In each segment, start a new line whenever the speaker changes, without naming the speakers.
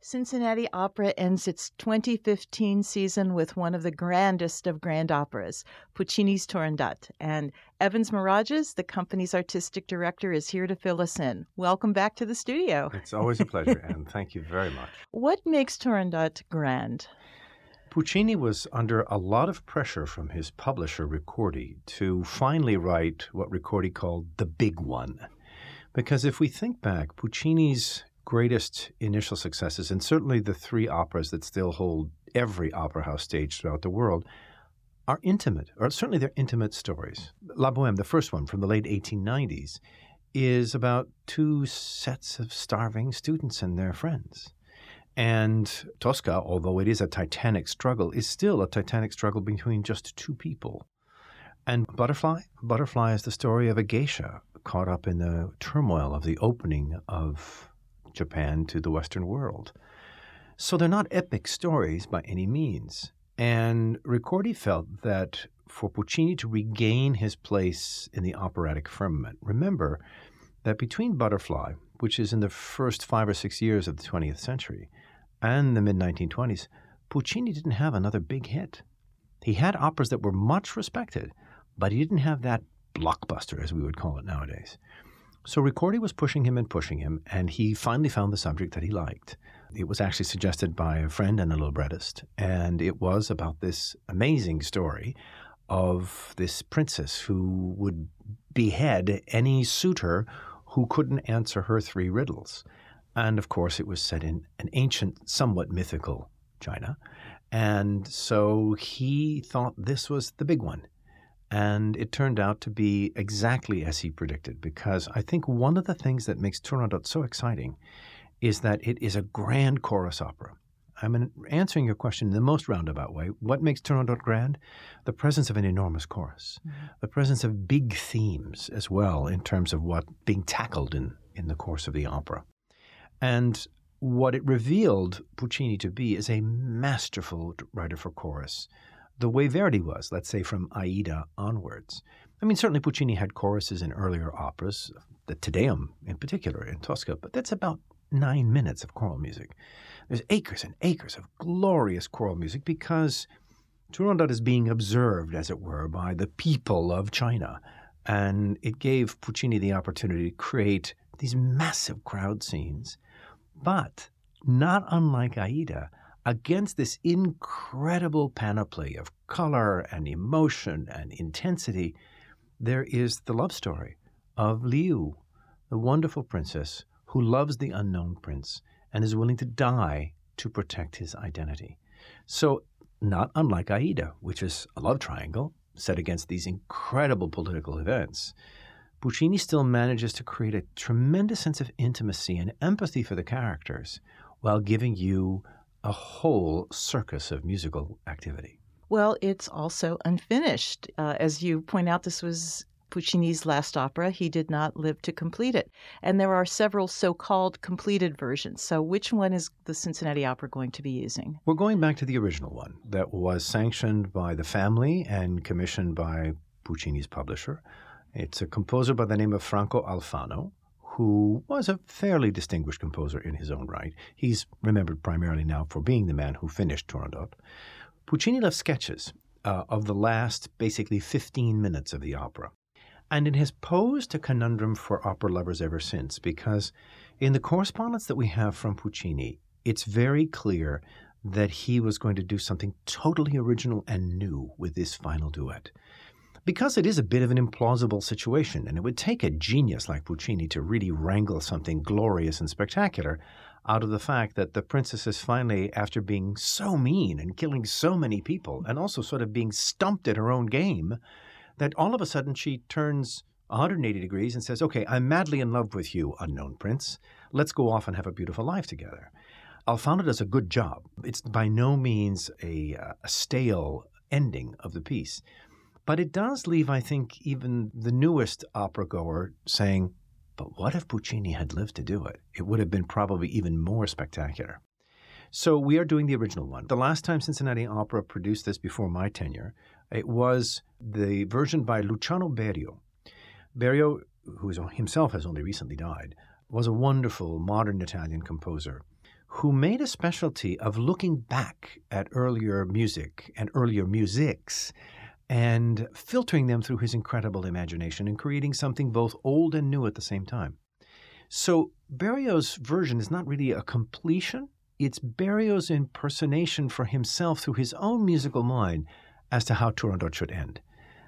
Cincinnati Opera ends its 2015 season with one of the grandest of grand operas, Puccini's Turandot. And Evans Mirages, the company's artistic director, is here to fill us in. Welcome back to the studio.
It's always a pleasure, and thank you very much.
What makes Turandot grand?
Puccini was under a lot of pressure from his publisher, Ricordi, to finally write what Ricordi called the big one. Because if we think back, Puccini's greatest initial successes, and certainly the three operas that still hold every opera house stage throughout the world, are intimate, or certainly they're intimate stories. La Bohème, the first one from the late 1890s, is about two sets of starving students and their friends. And Tosca, although it is a titanic struggle, is still a titanic struggle between just two people. And Butterfly? Butterfly is the story of a geisha caught up in the turmoil of the opening of Japan to the Western world. So they're not epic stories by any means. And Ricordi felt that for Puccini to regain his place in the operatic firmament, remember that between Butterfly, which is in the first 5 or 6 years of the 20th century, and the mid-1920s, Puccini didn't have another big hit. He had operas that were much respected, but he didn't have that blockbuster, as we would call it nowadays. So Ricordi was pushing him, and he finally found the subject that he liked. It was actually suggested by a friend and a librettist, and it was about this amazing story of this princess who would behead any suitor who couldn't answer her 3 riddles. And of course, it was set in an ancient, somewhat mythical China. And so he thought this was the big one. And it turned out to be exactly as he predicted, because I think one of the things that makes Turandot so exciting is that it is a grand chorus opera. I'm answering your question in the most roundabout way. What makes Turandot grand? The presence of an enormous chorus, the presence of big themes as well in terms of what being tackled in the course of the opera. And what it revealed Puccini to be is a masterful writer for chorus, the way Verdi was, let's say from Aida onwards. I mean, certainly Puccini had choruses in earlier operas, the Te Deum in particular in Tosca, but that's about 9 minutes of choral music. There's acres and acres of glorious choral music because Turandot is being observed, as it were, by the people of China. And it gave Puccini the opportunity to create these massive crowd scenes, but not unlike Aida, against this incredible panoply of color and emotion and intensity, there is the love story of Liu, the wonderful princess who loves the unknown prince and is willing to die to protect his identity. So not unlike Aida, which is a love triangle set against these incredible political events, Puccini still manages to create a tremendous sense of intimacy and empathy for the characters while giving you a whole circus of musical activity.
Well, it's also unfinished. As you point out, this was Puccini's last opera. He did not live to complete it. And there are several so-called completed versions. So which one is the Cincinnati Opera going to be using?
We're going back to the original one that was sanctioned by the family and commissioned by Puccini's publisher. It's a composer by the name of Franco Alfano, who was a fairly distinguished composer in his own right. He's remembered primarily now for being the man who finished Turandot. Puccini left sketches of the last, basically 15 minutes of the opera. And it has posed a conundrum for opera lovers ever since, because in the correspondence that we have from Puccini, it's very clear that he was going to do something totally original and new with this final duet. Because it is a bit of an implausible situation, and it would take a genius like Puccini to really wrangle something glorious and spectacular out of the fact that the princess is finally, after being so mean and killing so many people, and also sort of being stumped at her own game, that all of a sudden she turns 180 degrees and says, okay, I'm madly in love with you, unknown prince. Let's go off and have a beautiful life together. Alfano does a good job. It's by no means a stale ending of the piece. But it does leave, I think, even the newest opera goer saying, but what if Puccini had lived to do it? It would have been probably even more spectacular. So we are doing the original one. The last time Cincinnati Opera produced this before my tenure, it was the version by Luciano Berio. Berio, who himself has only recently died, was a wonderful modern Italian composer who made a specialty of looking back at earlier music and earlier musics and filtering them through his incredible imagination and creating something both old and new at the same time. So Berrioz's version is not really a completion. It's Berrioz's impersonation for himself through his own musical mind as to how Turandot should end.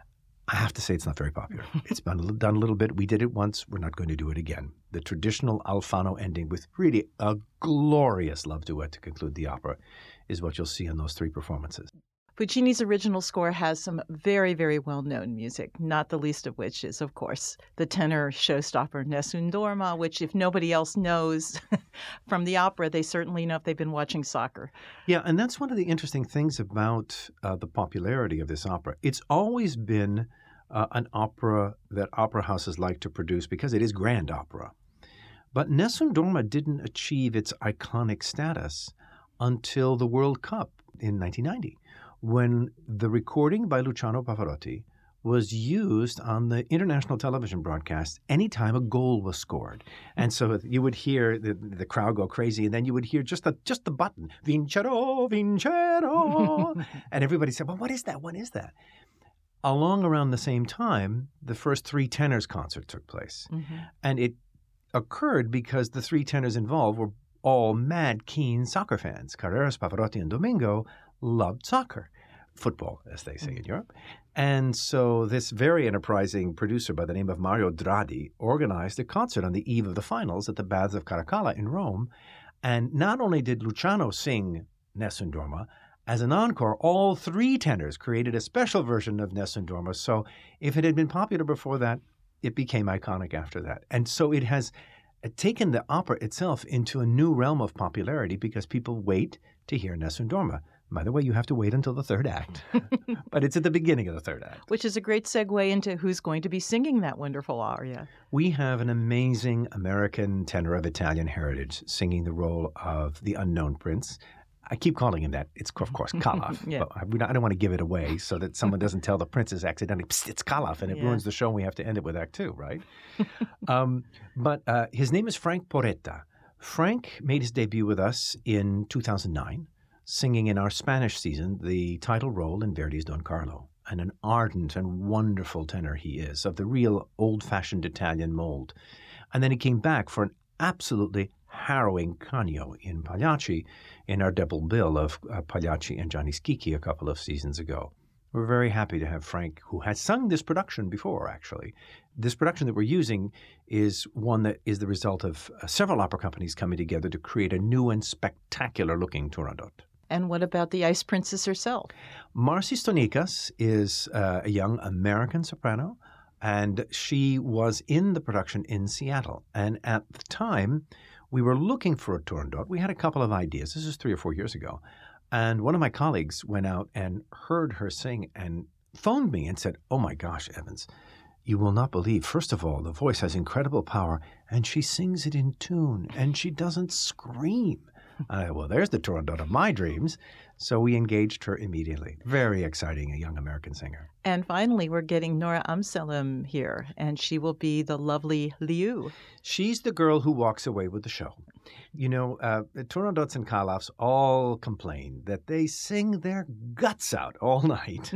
I have to say it's not very popular. It's been done a little bit. We did it once. We're not going to do it again. The traditional Alfano ending with really a glorious love duet to conclude the opera is what you'll see in those three performances.
Puccini's original score has some very, very well-known music, not the least of which is, of course, the tenor showstopper Nessun Dorma, which if nobody else knows from the opera, they certainly know if they've been watching soccer.
Yeah, and that's one of the interesting things about the popularity of this opera. It's always been an opera that opera houses like to produce because it is grand opera. But Nessun Dorma didn't achieve its iconic status until the World Cup in 1990. When the recording by Luciano Pavarotti was used on the international television broadcast anytime a goal was scored. And so you would hear the crowd go crazy, and then you would hear just the button, Vincero, Vincero. And everybody said, well, what is that? What is that? Along around the same time, the first three tenors concert took place. Mm-hmm. And it occurred because the three tenors involved were all mad, keen soccer fans. Carreras, Pavarotti, and Domingo loved soccer, football, as they say in Europe. And so this very enterprising producer by the name of Mario Dradi organized a concert on the eve of the finals at the Baths of Caracalla in Rome. And not only did Luciano sing Nessun Dorma, as an encore, all three tenors created a special version of Nessun Dorma. So if it had been popular before that, it became iconic after that. And so it has taken the opera itself into a new realm of popularity because people wait to hear Nessun Dorma. By the way, you have to wait until the third act, but it's at the beginning of the third act.
Which is a great segue into who's going to be singing that wonderful aria.
We have an amazing American tenor of Italian heritage singing the role of the unknown prince. I keep calling him that. It's, of course, Kalof.
Yeah.
But I don't want to give it away so that someone doesn't tell the princess accidentally, psst, it's Kalof, and it ruins the show, and we have to end it with Act 2, right? But his name is Frank Porretta. Frank made his debut with us in 2009. Singing in our Spanish season the title role in Verdi's Don Carlo. And an ardent and wonderful tenor he is, of the real old-fashioned Italian mold. And then he came back for an absolutely harrowing Canio in Pagliacci in our double bill of Pagliacci and Gianni Schicchi a couple of seasons ago. We're very happy to have Frank, who has sung this production before, actually. This production that we're using is one that is the result of several opera companies coming together to create a new and spectacular-looking Turandot.
And what about the Ice Princess herself?
Marcy Stonikas is a young American soprano, and she was in the production in Seattle. And at the time, we were looking for a Turandot. We had a couple of ideas. This is 3 or 4 years ago. And one of my colleagues went out and heard her sing and phoned me and said, oh my gosh, Evans, you will not believe. First of all, the voice has incredible power, and she sings it in tune, and she doesn't scream. Well, there's the Turandot of my dreams. So we engaged her immediately. Very exciting, a young American singer.
And finally, we're getting Nora Amsalem here, and she will be the lovely Liu.
She's the girl who walks away with the show. You know, Turandots and Kalofs all complain that they sing their guts out all night.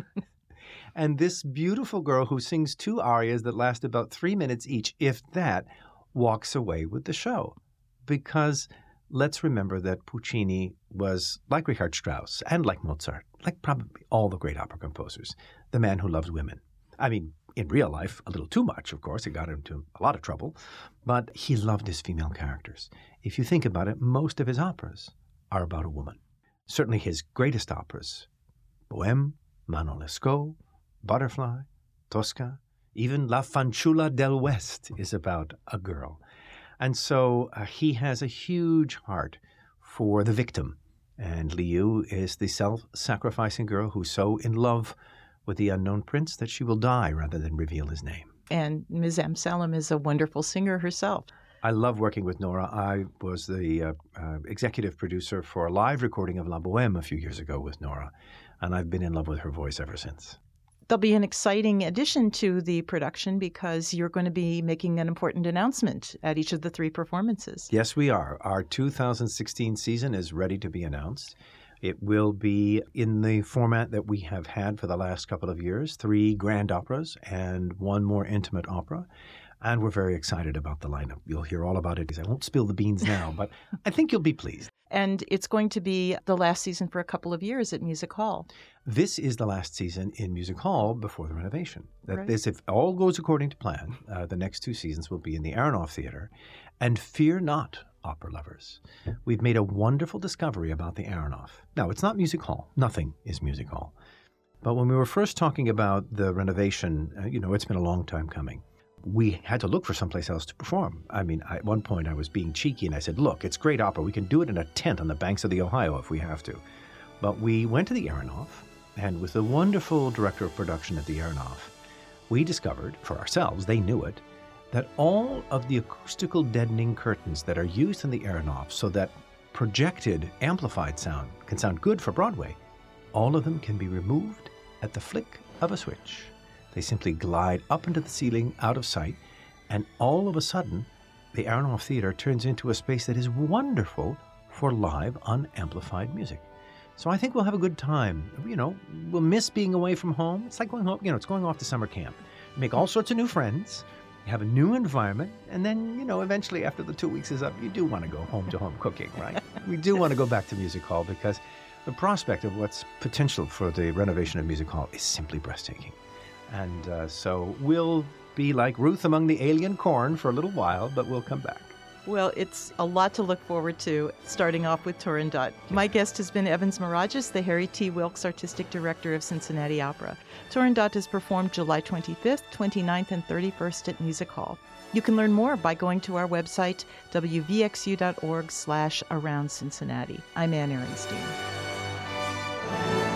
And this beautiful girl who sings 2 arias that last about 3 minutes each, if that, walks away with the show. Because let's remember that Puccini was, like Richard Strauss and like Mozart, like probably all the great opera composers, the man who loved women. I mean, in real life, a little too much, of course. It got him into a lot of trouble. But he loved his female characters. If you think about it, most of his operas are about a woman. Certainly his greatest operas, Bohème, Manon Lescaut, Butterfly, Tosca, even La Fanciulla del West is about a girl. And so he has a huge heart for the victim. And Liu is the self-sacrificing girl who's so in love with the unknown prince that she will die rather than reveal his name.
And Ms. Amsalem is a wonderful singer herself.
I love working with Nora. I was the executive producer for a live recording of La Bohème a few years ago with Nora, and I've been in love with her voice ever since.
There'll be an exciting addition to the production because you're going to be making an important announcement at each of the 3 performances.
Yes, we are. Our 2016 season is ready to be announced. It will be in the format that we have had for the last couple of years, 3 grand operas and 1 more intimate opera. And we're very excited about the lineup. You'll hear all about it because I won't spill the beans now, but I think you'll be pleased.
And it's going to be the last season for a couple of years at Music Hall.
This is the last season in Music Hall before the renovation.
Right.
If all goes according to plan, the next 2 seasons will be in the Aronoff Theatre. And fear not, opera lovers. We've made a wonderful discovery about the Aronoff. Now, it's not Music Hall. Nothing is Music Hall. But when we were first talking about the renovation, it's been a long time coming. We had to look for someplace else to perform. I mean, at one point I was being cheeky and I said, look, it's great opera. We can do it in a tent on the banks of the Ohio if we have to. But we went to the Aronoff, and with the wonderful director of production at the Aronoff, we discovered for ourselves, they knew it, that all of the acoustical deadening curtains that are used in the Aronoff so that projected, amplified sound can sound good for Broadway, all of them can be removed at the flick of a switch. They simply glide up into the ceiling, out of sight, and all of a sudden, the Aronoff Theatre turns into a space that is wonderful for live, unamplified music. So I think we'll have a good time. We'll miss being away from home. It's like going home, it's going off to summer camp. You make all sorts of new friends, you have a new environment, and then, eventually after the 2 weeks is up, you do want to go home to home cooking, right? We do want to go back to Music Hall because the prospect of what's potential for the renovation of Music Hall is simply breathtaking. And so we'll be like Ruth among the alien corn for a little while, but we'll come back.
Well, it's a lot to look forward to, starting off with Turandot. My guest has been Evans Moragas, the Harry T. Wilkes Artistic Director of Cincinnati Opera. Turandot is performed July 25th, 29th, and 31st at Music Hall. You can learn more by going to our website, wvxu.org/aroundcincinnati. I'm Ann Ehrenstein.